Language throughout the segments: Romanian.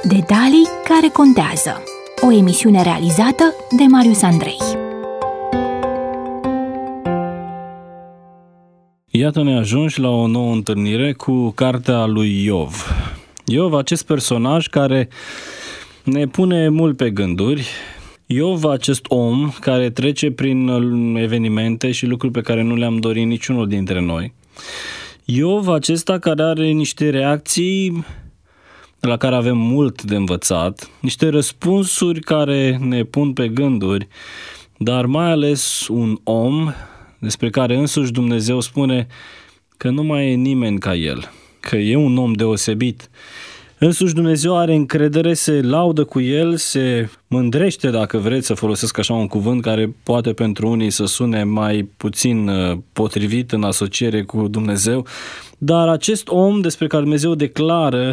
Detalii care contează. O emisiune realizată de Marius Andrei. Iată, ne ajungi la o nouă întâlnire cu cartea lui Iov. Iov, acest personaj care ne pune mult pe gânduri. Iov, acest om care trece prin evenimente și lucruri pe care nu le-am dorit niciunul dintre noi. Iov, acesta care are niște reacții la care avem mult de învățat, niște răspunsuri care ne pun pe gânduri, dar mai ales un om despre care însuși Dumnezeu spune că nu mai e nimeni ca el, că e un om deosebit. Însuși Dumnezeu are încredere, se laudă cu el, se mândrește, dacă vreți să folosesc așa un cuvânt care poate pentru unii să sune mai puțin potrivit în asociere cu Dumnezeu, dar acest om despre care Dumnezeu declară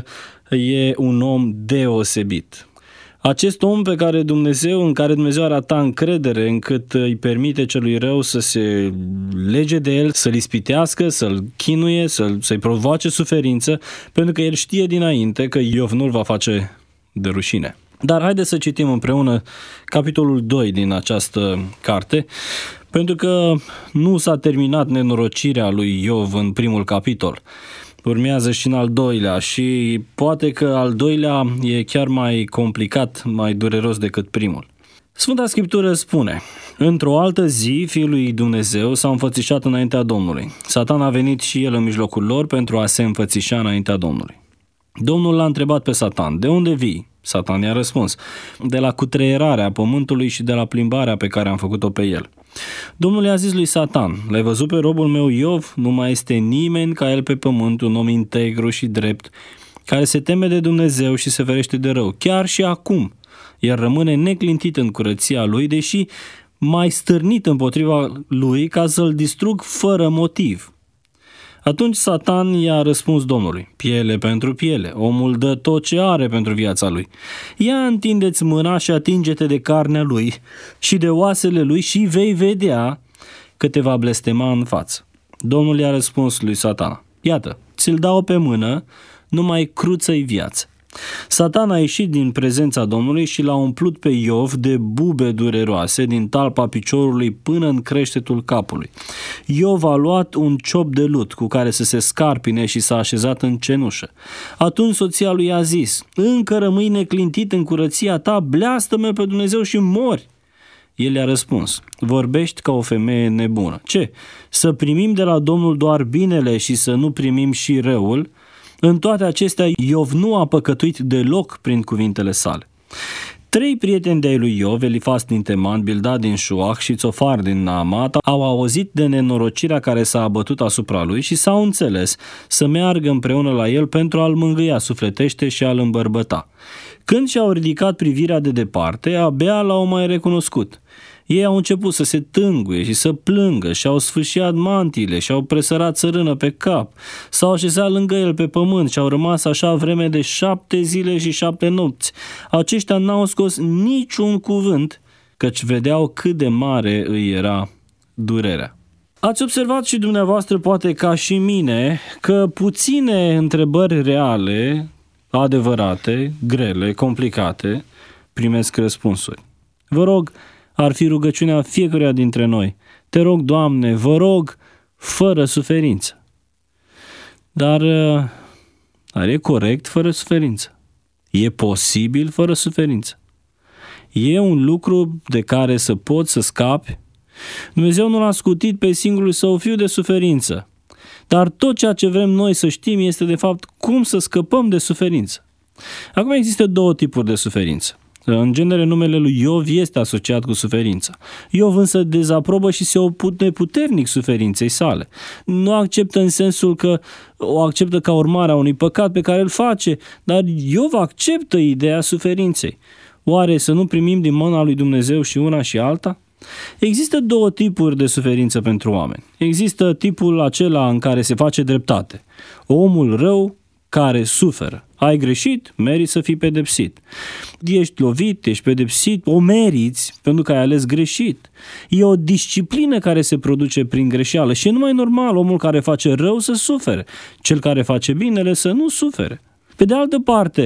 e un om deosebit. Acest om în care Dumnezeu arată încredere încât îi permite celui rău să se lege de el, să-l ispitească, să-l chinuie, să-i provoace suferință, pentru că el știe dinainte că Iov nu-l va face de rușine. Dar haideți să citim împreună capitolul 2 din această carte, pentru că nu s-a terminat nenorocirea lui Iov în primul capitol. Urmează și în al doilea și poate că al doilea e chiar mai complicat, mai dureros decât primul. Sfânta Scriptură spune: într-o altă zi, Fiul lui Dumnezeu s-a înfățișat înaintea Domnului. Satan a venit și el în mijlocul lor pentru a se înfățișa înaintea Domnului. Domnul l-a întrebat pe Satan: de unde vii? Satan i-a răspuns: de la cutreierarea pământului și de la plimbarea pe care am făcut-o pe el. Domnul i-a zis lui Satan: l-ai văzut pe robul meu Iov? Nu mai este nimeni ca el pe pământ, un om integru și drept, care se teme de Dumnezeu și se ferește de rău. Chiar și acum el rămâne neclintit în curăția lui, deși mai stârnit împotriva lui ca să-l distrug fără motiv. Atunci Satan i-a răspuns Domnului: piele pentru piele, omul dă tot ce are pentru viața lui. Ia întindeți mâna și atinge-te de carnea lui și de oasele lui și vei vedea că te va blestema în față. Domnul i-a răspuns lui Satana: iată, ți-l dau pe mână, numai cruță-i viață. Satan a ieșit din prezența Domnului și l-a umplut pe Iov de bube dureroase din talpa piciorului până în creștetul capului. Iov a luat un ciop de lut cu care să se scarpine și s-a așezat în cenușă. Atunci soția lui a zis: încă rămâi neclintit în curăția ta, bleastă-mă pe Dumnezeu și mori. El i-a răspuns: vorbești ca o femeie nebună. Ce? Să primim de la Domnul doar binele și să nu primim și răul? În toate acestea, Iov nu a păcătuit deloc prin cuvintele sale. 3 prieteni de-ai lui Iov, Elifaz din Teman, Bildad din Șuach și Țofar din Naamat, au auzit de nenorocirea care s-a abătut asupra lui și s-au înțeles să meargă împreună la el pentru a-l mângâia sufletește și a-l îmbărbăta. Când și-au ridicat privirea de departe, abia l-au mai recunoscut. Ei au început să se tânguie și să plângă și-au sfâșiat mantiile și-au presărat țărână pe cap, s-au așezat lângă el pe pământ și au rămas așa vreme de 7 zile și 7 nopți. Aceștia n-au scos niciun cuvânt, căci vedeau cât de mare îi era durerea. Ați observat și dumneavoastră, poate ca și mine, că puține întrebări reale, adevărate, grele, complicate, primesc răspunsuri. Vă rog, ar fi rugăciunea fiecăruia dintre noi: te rog, Doamne, vă rog, fără suferință. Dar e corect fără suferință? E posibil fără suferință? E un lucru de care să poți să scapi? Dumnezeu nu l-a scutit pe singurul Său Fiu de suferință. Dar tot ceea ce vrem noi să știm este de fapt cum să scăpăm de suferință. Acum există 2 tipuri de suferință. În genere, numele lui Iov este asociat cu suferința. Iov însă dezaprobă și se opune puternic suferinței sale. Nu acceptă în sensul că o acceptă ca urmare a unui păcat pe care îl face, dar Iov acceptă ideea suferinței. Oare să nu primim din mâna lui Dumnezeu și una și alta? Există 2 tipuri de suferință pentru oameni. Există tipul acela în care se face dreptate. Omul rău care suferă. Ai greșit, meriți să fii pedepsit. Ești lovit, ești pedepsit, o meriți pentru că ai ales greșit. E o disciplină care se produce prin greșeală și e numai normal omul care face rău să sufere, cel care face binele să nu sufere. Pe de altă parte,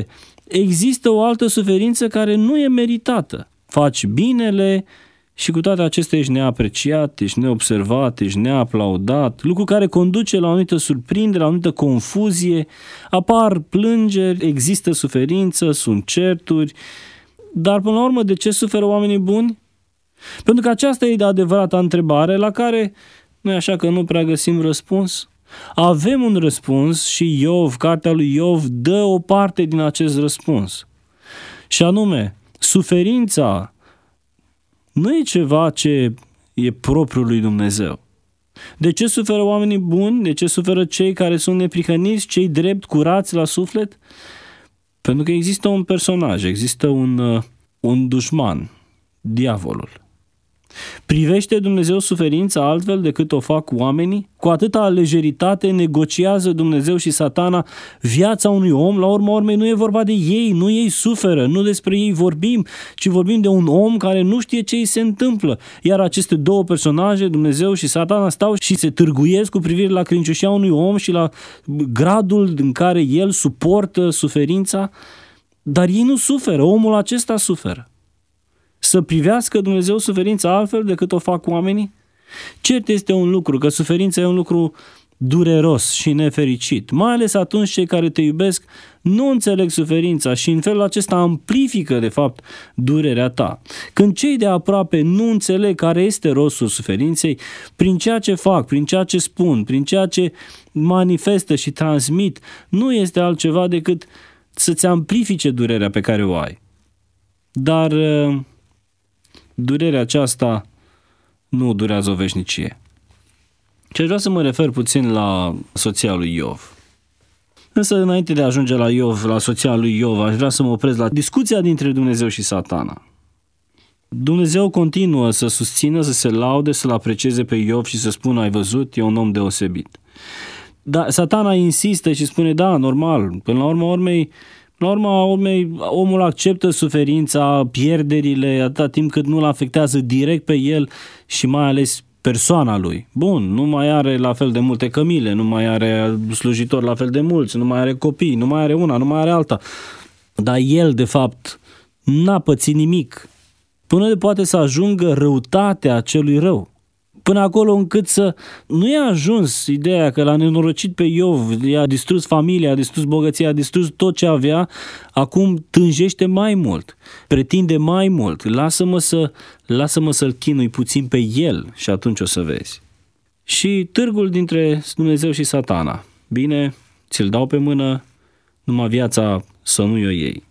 există o altă suferință care nu e meritată. Faci binele și cu toate acestea ești neapreciat, ești neobservat, ești neaplaudat, lucru care conduce la o anumită surprindere, la o anumită confuzie, apar plângeri, există suferință, sunt certuri, dar până la urmă de ce suferă oamenii buni? Pentru că aceasta e de adevărata întrebare la care nu e așa că nu prea găsim răspuns. Avem un răspuns și Iov, cartea lui Iov, dă o parte din acest răspuns. Și anume, suferința nu e ceva ce e propriul lui Dumnezeu. De ce suferă oamenii buni? De ce suferă cei care sunt neprihăniți, cei drept, curați la suflet? Pentru că există un personaj, există un dușman, diavolul. Privește Dumnezeu suferința altfel decât o fac oamenii? Cu atâta lejeritate negociază Dumnezeu și Satana viața unui om? La urma urmei nu e vorba de ei, nu ei suferă, nu despre ei vorbim, ci vorbim de un om care nu știe ce îi se întâmplă. Iar aceste două personaje, Dumnezeu și Satana, stau și se târguiesc cu privire la credincioșia unui om și la gradul în care el suportă suferința, dar ei nu suferă, omul acesta suferă. Să privească Dumnezeu suferința altfel decât o fac oamenii? Cert este un lucru, că suferința e un lucru dureros și nefericit, mai ales atunci cei care te iubesc nu înțeleg suferința și în felul acesta amplifică de fapt durerea ta. Când cei de aproape nu înțeleg care este rostul suferinței, prin ceea ce fac, prin ceea ce spun, prin ceea ce manifestă și transmit, nu este altceva decât să-ți amplifice durerea pe care o ai. Dar durerea aceasta nu durează o veșnicie. Și aș vrea să mă refer puțin la soția lui Iov. Însă, înainte de a ajunge la Iov, la soția lui Iov, aș vrea să mă opresc la discuția dintre Dumnezeu și Satana. Dumnezeu continuă să susțină, să se laude, să-l aprecieze pe Iov și să spună, ai văzut, e un om deosebit. Dar Satana insistă și spune, da, normal, până la urma urmei, omul acceptă suferința, pierderile, atâta timp cât nu-l afectează direct pe el și mai ales persoana lui. Bun, nu mai are la fel de multe cămile, nu mai are slujitori la fel de mulți, nu mai are copii, nu mai are una, nu mai are alta. Dar el, de fapt, n-a pățit nimic. Până de poate să ajungă răutatea acelui rău. Până acolo încât să nu i-a ajuns ideea că l-a nenorocit pe Iov, i-a distrus familia, a distrus bogăția, a distrus tot ce avea, acum tânjește mai mult, pretinde mai mult, lasă-mă să-l chinui puțin pe el și atunci o să vezi. Și târgul dintre Dumnezeu și Satana. Bine, ți-l dau pe mână, numai viața să nu o iei.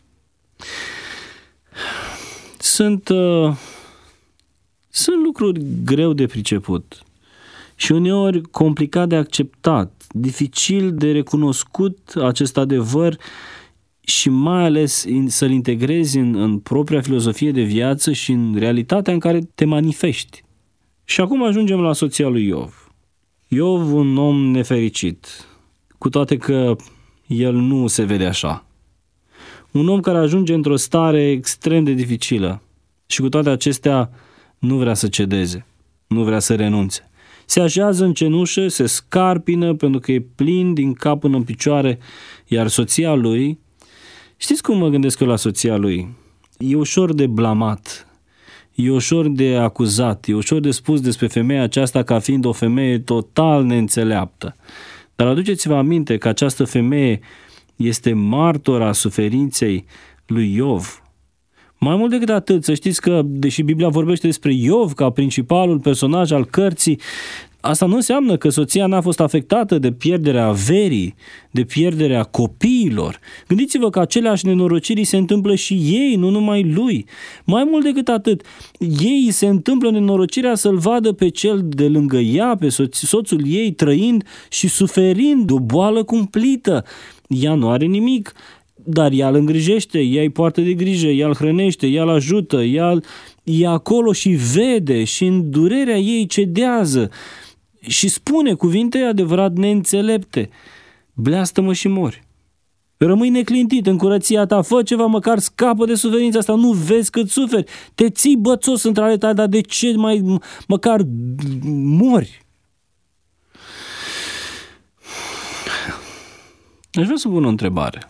Sunt lucruri greu de priceput și uneori complicat de acceptat, dificil de recunoscut acest adevăr și mai ales să-l integrezi în propria filozofie de viață și în realitatea în care te manifesti. Și acum ajungem la soția lui Iov. Iov, un om nefericit, cu toate că el nu se vede așa. Un om care ajunge într-o stare extrem de dificilă și cu toate acestea nu vrea să cedeze, nu vrea să renunțe. Se așează în cenușă, se scarpină pentru că e plin din cap până în picioare, iar soția lui, știți cum mă gândesc eu la soția lui? E ușor de blamat, e ușor de acuzat, e ușor de spus despre femeia aceasta ca fiind o femeie total neînțeleaptă. Dar aduceți-vă aminte că această femeie este martora suferinței lui Iov. Mai mult decât atât, să știți că, deși Biblia vorbește despre Iov ca principalul personaj al cărții, asta nu înseamnă că soția n-a fost afectată de pierderea averii, de pierderea copiilor. Gândiți-vă că aceleași nenorociri se întâmplă și ei, nu numai lui. Mai mult decât atât, ei se întâmplă nenorocirea să-l vadă pe cel de lângă ea, pe soțul ei, trăind și suferind o boală cumplită. Ea nu are nimic, dar ea îl îngrijește, ea îi poartă de grijă, ea îl hrănește, ea îl ajută, ea e acolo și vede și în durerea ei cedează și spune cuvinte adevărat neînțelepte. Bleastă-mă și mori. Rămâi neclintit în curăția ta, fă ceva, măcar scapă de suferința asta, nu vezi cât suferi, te ții bățos între ale tale, dar de ce măcar mori? Aș vrea să pun o întrebare.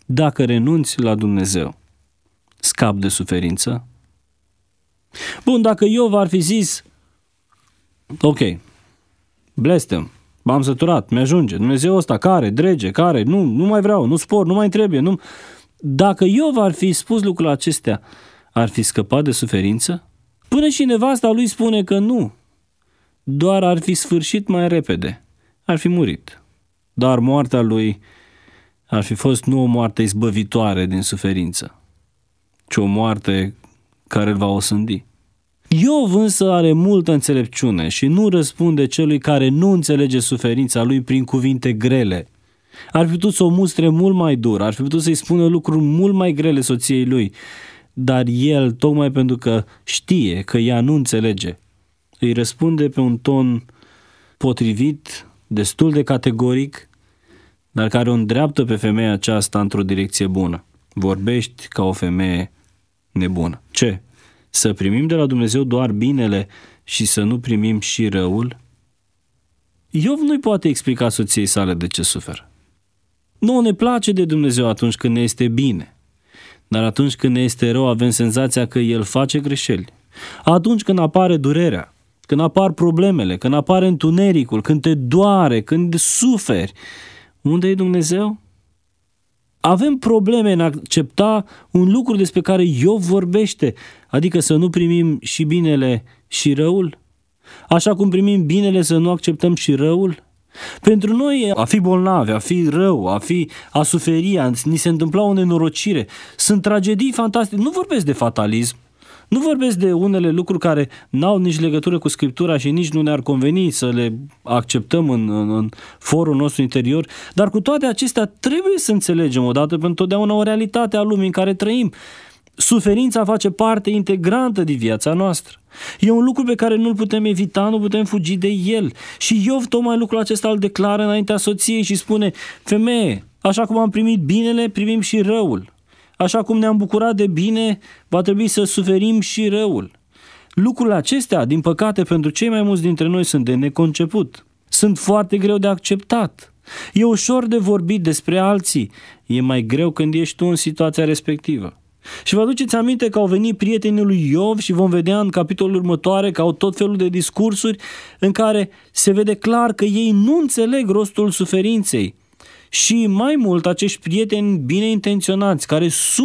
dacă renunți la Dumnezeu, scapi de suferință? Bun, dacă Iov ar fi zis, ok, blestem, m-am săturat, mi-ajunge, Dumnezeu ăsta, care, drege, care, nu mai vreau, nu spor, nu mai trebuie, nu... Dacă Iov ar fi spus lucrurile acestea, ar fi scăpat de suferință? Până și nevasta lui spune că nu, doar ar fi sfârșit mai repede, ar fi murit. Dar moartea lui ar fi fost nu o moarte izbăvitoare din suferință, ci o moarte care îl va osândi. Iov însă are multă înțelepciune și nu răspunde celui care nu înțelege suferința lui prin cuvinte grele. Ar fi putut să o mustre mult mai dur, ar fi putut să-i spună lucruri mult mai grele soției lui, dar el, tocmai pentru că știe că ea nu înțelege, îi răspunde pe un ton potrivit, destul de categoric, dar care o îndreaptă pe femeia aceasta într-o direcție bună. Vorbești ca o femeie nebună. Ce? Să primim de la Dumnezeu doar binele și să nu primim și răul? Iov nu-i poate explica soției sale de ce suferă. Nouă ne place de Dumnezeu atunci când ne este bine, dar atunci când ne este rău avem senzația că El face greșeli. Atunci când apare durerea, când apar problemele, când apare întunericul, când te doare, când suferi, unde e Dumnezeu? Avem probleme în a accepta un lucru despre care Iov vorbește, adică să nu primim și binele și răul? Așa cum primim binele să nu acceptăm și răul? Pentru noi a fi bolnavi, a fi rău, a suferi, ni se întâmpla o nenorocire. Sunt tragedii fantastice. Nu vorbesc de fatalism, nu vorbesc de unele lucruri care n-au nici legătură cu Scriptura și nici nu ne-ar conveni să le acceptăm în forul nostru interior, dar cu toate acestea trebuie să înțelegem odată pentru totdeauna o realitate a lumii în care trăim. Suferința face parte integrantă din viața noastră. E un lucru pe care nu-l putem evita, nu putem fugi de el. Și Iov tocmai lucrul acesta îl declară înaintea soției și spune: femeie, așa cum am primit binele, primim și răul. Așa cum ne-am bucurat de bine, va trebui să suferim și răul. Lucrurile acestea, din păcate, pentru cei mai mulți dintre noi sunt de neconceput. Sunt foarte greu de acceptat. E ușor de vorbit despre alții. E mai greu când ești tu în situația respectivă. Și vă aduceți aminte că au venit prietenii lui Iov și vom vedea în capitolul următoare că au tot felul de discursuri în care se vede clar că ei nu înțeleg rostul suferinței. Și mai mult, acești prieteni bine intenționați care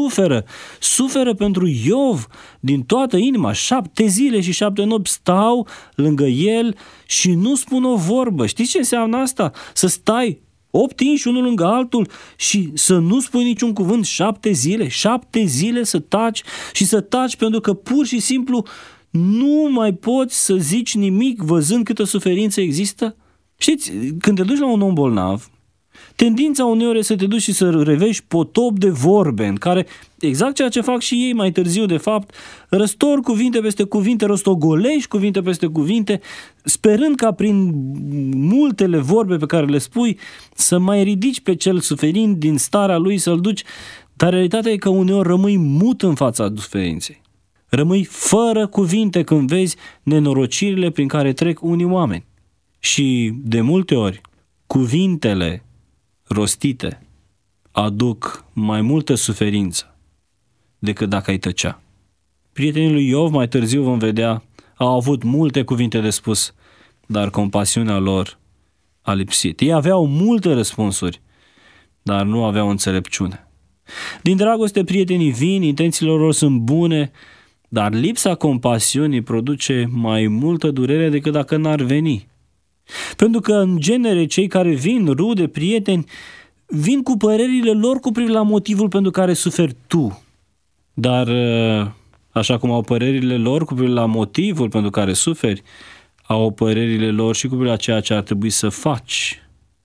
suferă pentru Iov din toată inima, 7 zile și 7 nopți stau lângă el și nu spun o vorbă. Știți ce înseamnă asta? Să stai 8 inși unul lângă altul și să nu spui niciun cuvânt 7 zile, 7 zile să taci și să taci pentru că pur și simplu nu mai poți să zici nimic văzând câtă suferință există? Știți, când te duci la un om bolnav, tendința uneori e să te duci și să revești potop de vorbe în care, exact ceea ce fac și ei mai târziu de fapt, răstor cuvinte peste cuvinte, rostogolești cuvinte peste cuvinte, sperând ca prin multele vorbe pe care le spui să mai ridici pe cel suferind din starea lui, să-l duci, dar realitatea e că uneori rămâi mut în fața suferinței. Rămâi fără cuvinte când vezi nenorocirile prin care trec unii oameni. Și de multe ori cuvintele rostite aduc mai multă suferință decât dacă ai tăcea. Prietenii lui Iov, mai târziu vom vedea, au avut multe cuvinte de spus, dar compasiunea lor a lipsit. Ei aveau multe răspunsuri, dar nu aveau înțelepciune. Din dragoste prietenii vin, intențiile lor sunt bune, dar lipsa compasiunii produce mai multă durere decât dacă n-ar veni. Pentru că, în genere, cei care vin, rude, prieteni, vin cu părerile lor cu privire la motivul pentru care suferi tu. Dar, așa cum au părerile lor cu privire la motivul pentru care suferi, au părerile lor și cu privire la ceea ce ar trebui să faci.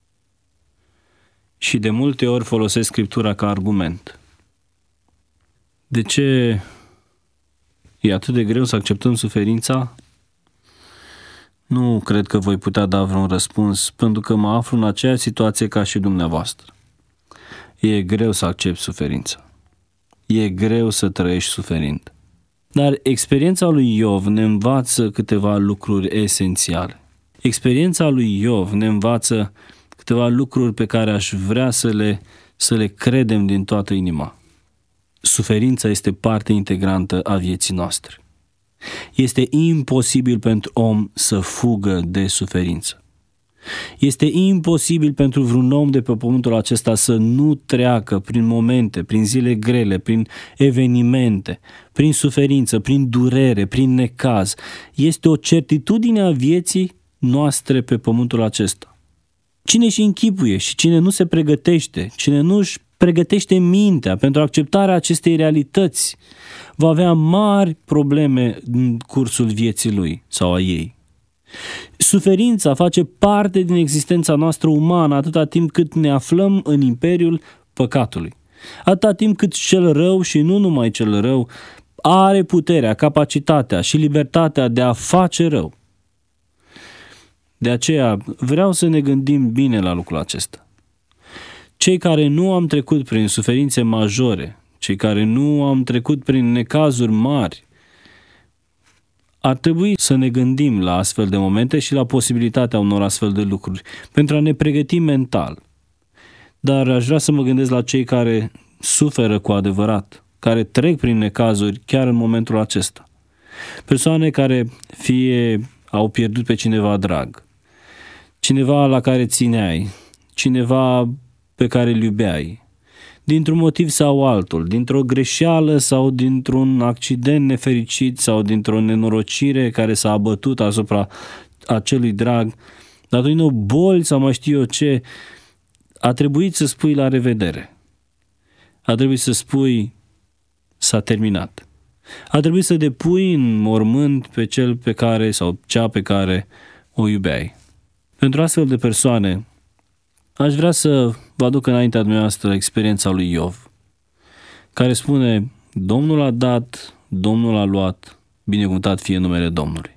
Și de multe ori folosesc Scriptura ca argument. De ce e atât de greu să acceptăm suferința? Nu cred că voi putea da vreun răspuns, pentru că mă aflu în aceeași situație ca și dumneavoastră. E greu să accepti suferința. E greu să trăiești suferind. Dar experiența lui Iov ne învață câteva lucruri esențiale. Experiența lui Iov ne învață câteva lucruri pe care aș vrea să le să le credem din toată inima. Suferința este parte integrantă a vieții noastre. Este imposibil pentru om să fugă de suferință. Este imposibil pentru vreun om de pe pământul acesta să nu treacă prin momente, prin zile grele, prin evenimente, prin suferință, prin durere, prin necaz. Este o certitudine a vieții noastre pe pământul acesta. Cine își închipuie și cine nu se pregătește, cine nu își pregătește mintea pentru acceptarea acestei realități, va avea mari probleme în cursul vieții lui sau a ei. Suferința face parte din existența noastră umană atâta timp cât ne aflăm în imperiul păcatului. Atâta timp cât cel rău și nu numai cel rău are puterea, capacitatea și libertatea de a face rău. De aceea vreau să ne gândim bine la lucrul acesta. Cei care nu am trecut prin suferințe majore, cei care nu am trecut prin necazuri mari, ar trebui să ne gândim la astfel de momente și la posibilitatea unor astfel de lucruri, pentru a ne pregăti mental. Dar aș vrea să mă gândesc la cei care suferă cu adevărat, care trec prin necazuri chiar în momentul acesta. Persoane care fie au pierdut pe cineva drag, cineva la care țineai, cineva pe care îl iubeai, dintr-un motiv sau altul, dintr-o greșeală sau dintr-un accident nefericit sau dintr-o nenorocire care s-a abătut asupra acelui drag, datorită boli sau mai știu eu ce, a trebuit să spui la revedere. A trebuit să spui s-a terminat. A trebuit să depui în mormânt pe cel pe care sau cea pe care o iubeai. Pentru astfel de persoane, aș vrea să vă aduc înaintea dumneavoastră experiența lui Iov, care spune: Domnul a dat, Domnul a luat, binecuvântat fie numele Domnului.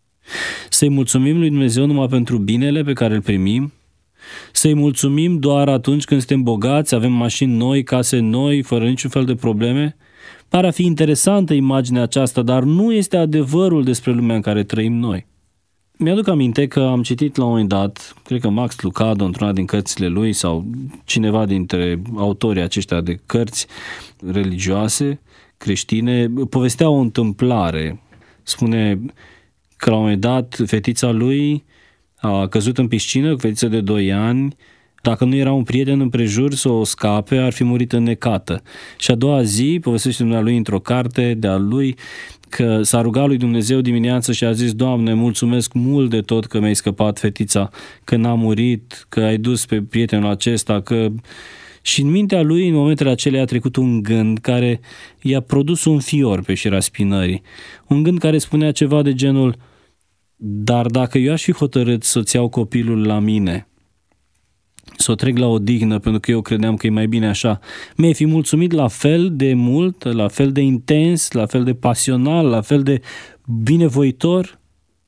Să-i mulțumim lui Dumnezeu numai pentru binele pe care îl primim, să-i mulțumim doar atunci când suntem bogați, avem mașini noi, case noi, fără niciun fel de probleme. Pare a fi interesantă imaginea aceasta, dar nu este adevărul despre lumea în care trăim noi. Mi-aduc aminte că am citit la un moment dat, cred că Max Lucado, într-una din cărțile lui, sau cineva dintre autorii aceștia de cărți religioase, creștine, povestea o întâmplare. Spune că la un moment dat fetița lui a căzut în piscină, cu fetiță de 2 ani, dacă nu era un prieten împrejur să o scape, ar fi murit înnecată. Și a doua zi, povestește dumnealui într-o carte de-a lui, că s-a rugat lui Dumnezeu dimineață și a zis: Doamne, mulțumesc mult de tot că mi-ai scăpat fetița, că n-a murit, că ai dus pe prietenul acesta, că... Și în mintea lui, în momentele acelea, a trecut un gând care i-a produs un fior pe șira spinării. Un gând care spunea ceva de genul: dar dacă eu aș fi hotărât să-ți iau copilul la mine, să o trec la odihnă, pentru că eu credeam că e mai bine așa, mi-ai fi mulțumit la fel de mult, la fel de intens, la fel de pasional, la fel de binevoitor?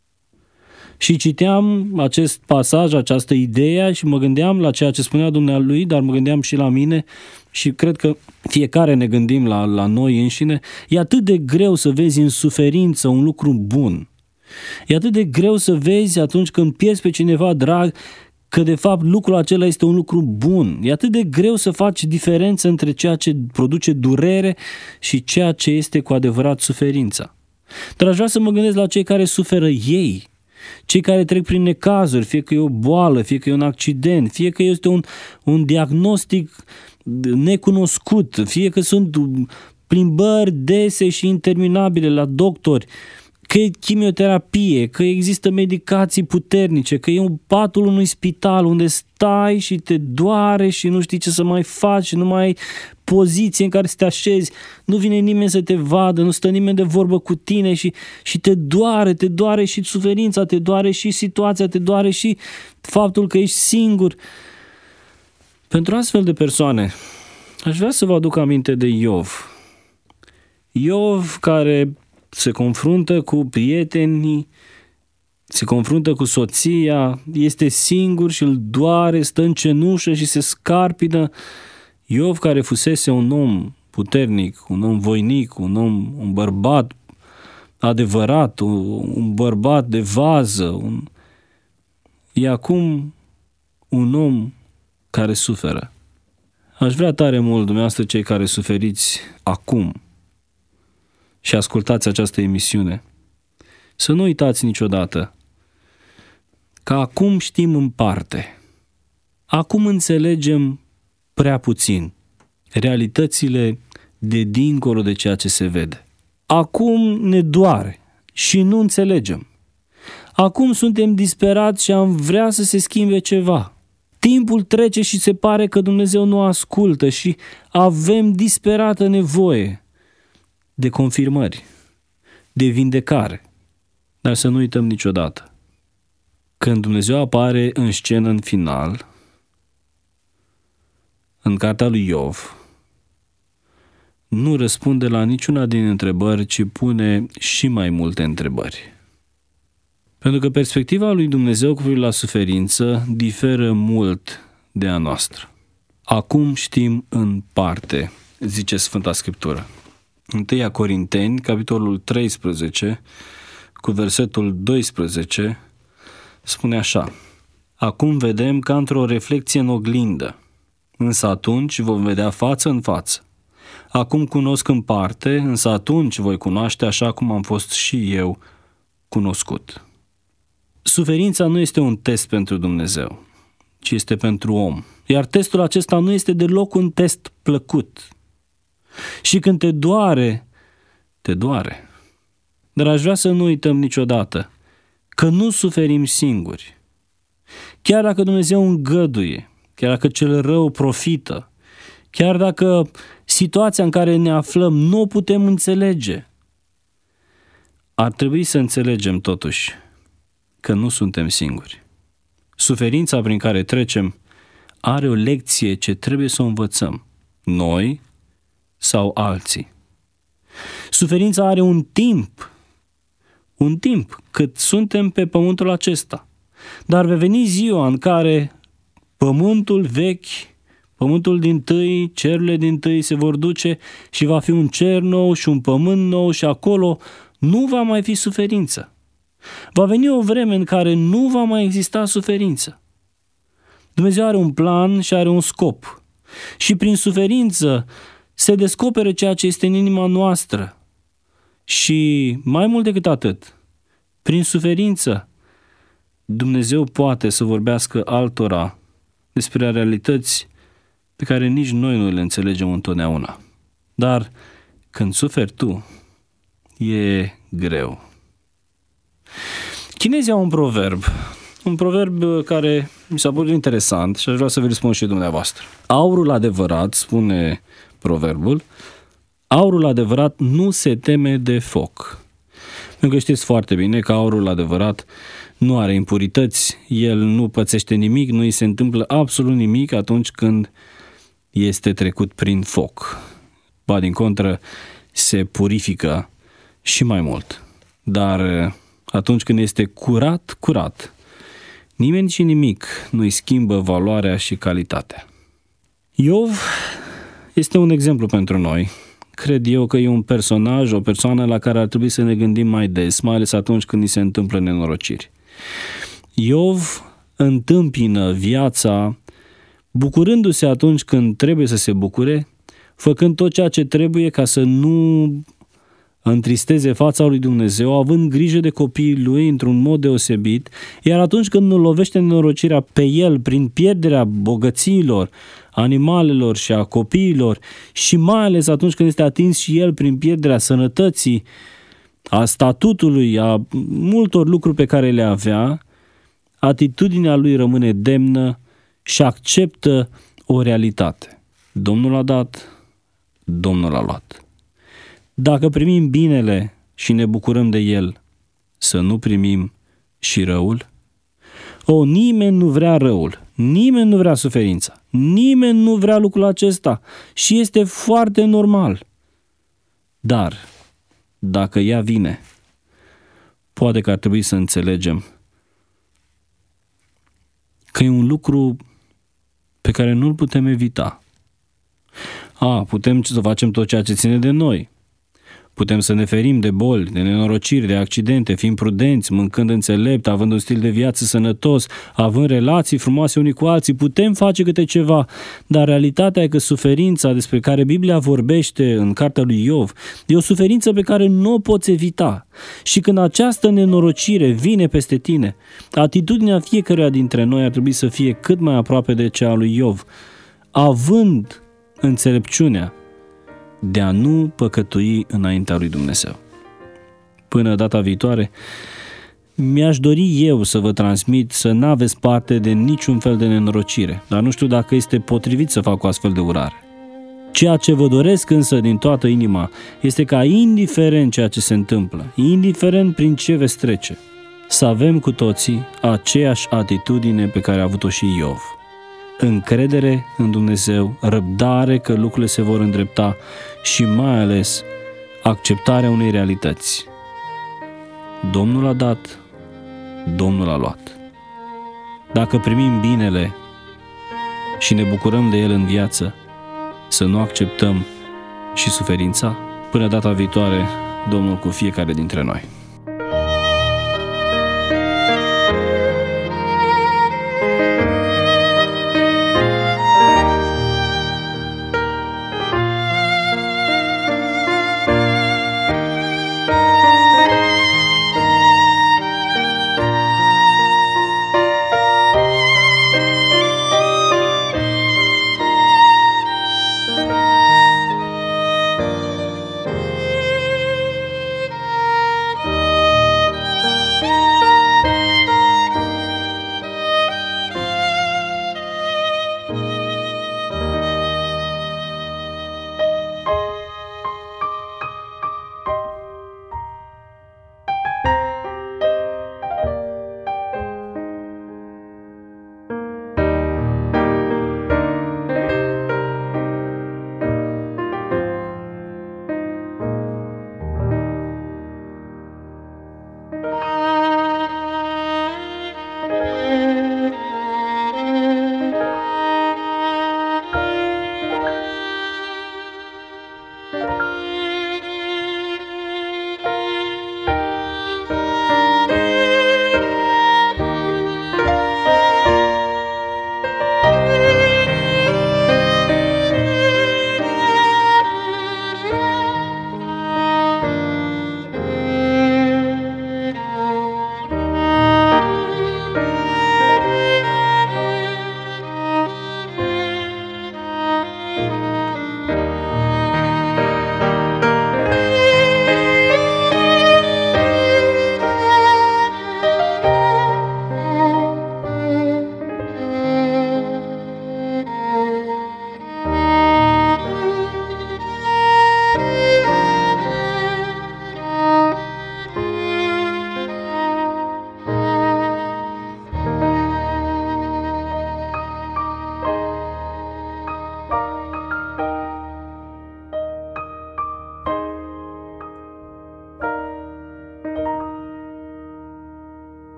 Și citeam acest pasaj, această idee și mă gândeam la ceea ce spunea dumnealui, dar mă gândeam și la mine și cred că fiecare ne gândim la noi înșine. E atât de greu să vezi în suferință un lucru bun. E atât de greu să vezi atunci când pierzi pe cineva drag că de fapt lucrul acela este un lucru bun. E atât de greu să faci diferență între ceea ce produce durere și ceea ce este cu adevărat suferința. Dar aș vrea să mă gândesc la cei care suferă ei, cei care trec prin necazuri, fie că e o boală, fie că e un accident, fie că este un diagnostic necunoscut, fie că sunt plimbări dese și interminabile la doctori, că e chimioterapie, că există medicații puternice, că e un patul unui spital unde stai și te doare și nu știi ce să mai faci și nu mai ai poziție în care să te așezi, nu vine nimeni să te vadă, nu stă nimeni de vorbă cu tine și te doare și suferința, te doare și situația, te doare și faptul că ești singur. Pentru astfel de persoane, aș vrea să vă aduc aminte de Iov. Iov care se confruntă cu prietenii, se confruntă cu soția, este singur și îl doare, stă în cenușă și se scarpină. Iov care fusese un om puternic, un om voinic, un bărbat adevărat, un bărbat de vază, e acum un om care suferă. Aș vrea tare mult, dumneavoastră cei care suferiți acum și ascultați această emisiune, să nu uitați niciodată că acum știm în parte, acum înțelegem prea puțin realitățile de dincolo de ceea ce se vede. Acum ne doare și nu înțelegem. Acum suntem disperați și am vrea să se schimbe ceva. Timpul trece și se pare că Dumnezeu nu ascultă și avem disperată nevoie de confirmări, de vindecare. Dar să nu uităm niciodată. Când Dumnezeu apare în scenă în final, în cartea lui Iov, nu răspunde la niciuna din întrebări, ci pune și mai multe întrebări. Pentru că perspectiva lui Dumnezeu cu privire la suferință diferă mult de a noastră. Acum știm în parte, zice Sfânta Scriptură. 1 Corinteni, capitolul 13, cu versetul 12, spune așa: acum vedem ca într-o reflecție în oglindă, însă atunci vom vedea față în față. Acum cunosc în parte, însă atunci voi cunoaște așa cum am fost și eu cunoscut. Suferința nu este un test pentru Dumnezeu, ci este pentru om. Iar testul acesta nu este deloc un test plăcut. Și când te doare, te doare. Dar aș vrea să nu uităm niciodată că nu suferim singuri. Chiar dacă Dumnezeu îngăduie, chiar dacă cel rău profită, chiar dacă situația în care ne aflăm nu o putem înțelege, ar trebui să înțelegem totuși că nu suntem singuri. Suferința prin care trecem are o lecție ce trebuie să o învățăm, noi sau alții. Suferința are un timp cât suntem pe pământul acesta. Dar va veni ziua în care pământul vechi, pământul dintâi, cerurile dintâi se vor duce și va fi un cer nou și un pământ nou și acolo nu va mai fi suferință. Va veni o vreme în care nu va mai exista suferință. Dumnezeu are un plan și are un scop. Și prin suferință se descoperă ceea ce este în inima noastră. Și mai mult decât atât, prin suferință, Dumnezeu poate să vorbească altora despre realități pe care nici noi nu le înțelegem întotdeauna. Dar când suferi tu, e greu. Chinezii au un proverb care mi s-a părut interesant și aș vrea să vi-l spun și dumneavoastră. Aurul adevărat, spune proverbul, aurul adevărat nu se teme de foc. Pentru că știți foarte bine că aurul adevărat nu are impurități, el nu pățește nimic, nu îi se întâmplă absolut nimic atunci când este trecut prin foc. Ba din contră, se purifică și mai mult. Dar atunci când este curat, nimeni și nimic nu îi schimbă valoarea și calitatea. Iov este un exemplu pentru noi. Cred eu că e un personaj, o persoană la care ar trebui să ne gândim mai des, mai ales atunci când ni se întâmplă nenorociri. Iov întâmpină viața bucurându-se atunci când trebuie să se bucure, făcând tot ceea ce trebuie ca să nu întristeze fața lui Dumnezeu, având grijă de copiii lui într-un mod deosebit, iar atunci când nu lovește nenorocirea pe el prin pierderea bogățiilor, animalelor și a copiilor și mai ales atunci când este atins și el prin pierderea sănătății, a statutului, a multor lucruri pe care le avea, atitudinea lui rămâne demnă și acceptă o realitate. Domnul a dat, Domnul a luat. Dacă primim binele și ne bucurăm de el, să nu primim și răul? Nimeni nu vrea răul, nimeni nu vrea suferința, nimeni nu vrea lucrul acesta și este foarte normal. Dar, dacă ea vine, poate că ar trebui să înțelegem că e un lucru pe care nu-l putem evita. Putem să facem tot ceea ce ține de noi. Putem să ne ferim de boli, de nenorociri, de accidente, fiind prudenți, mâncând înțelept, având un stil de viață sănătos, având relații frumoase unii cu alții, putem face câte ceva, dar realitatea e că suferința despre care Biblia vorbește în cartea lui Iov e o suferință pe care nu o poți evita. Și când această nenorocire vine peste tine, atitudinea fiecăruia dintre noi ar trebui să fie cât mai aproape de cea a lui Iov, având înțelepciunea de a nu păcătui înaintea lui Dumnezeu. Până data viitoare, mi-aș dori eu să vă transmit să n-aveți parte de niciun fel de nenorocire, dar nu știu dacă este potrivit să fac o astfel de urare. Ceea ce vă doresc însă din toată inima este ca, indiferent ceea ce se întâmplă, indiferent prin ce veți trece, să avem cu toții aceeași atitudine pe care a avut-o și Iov. Încredere în Dumnezeu, răbdare că lucrurile se vor îndrepta și mai ales acceptarea unei realități. Domnul a dat, Domnul a luat. Dacă primim binele și ne bucurăm de el în viață, să nu acceptăm și suferința. Până data viitoare, Domnul cu fiecare dintre noi.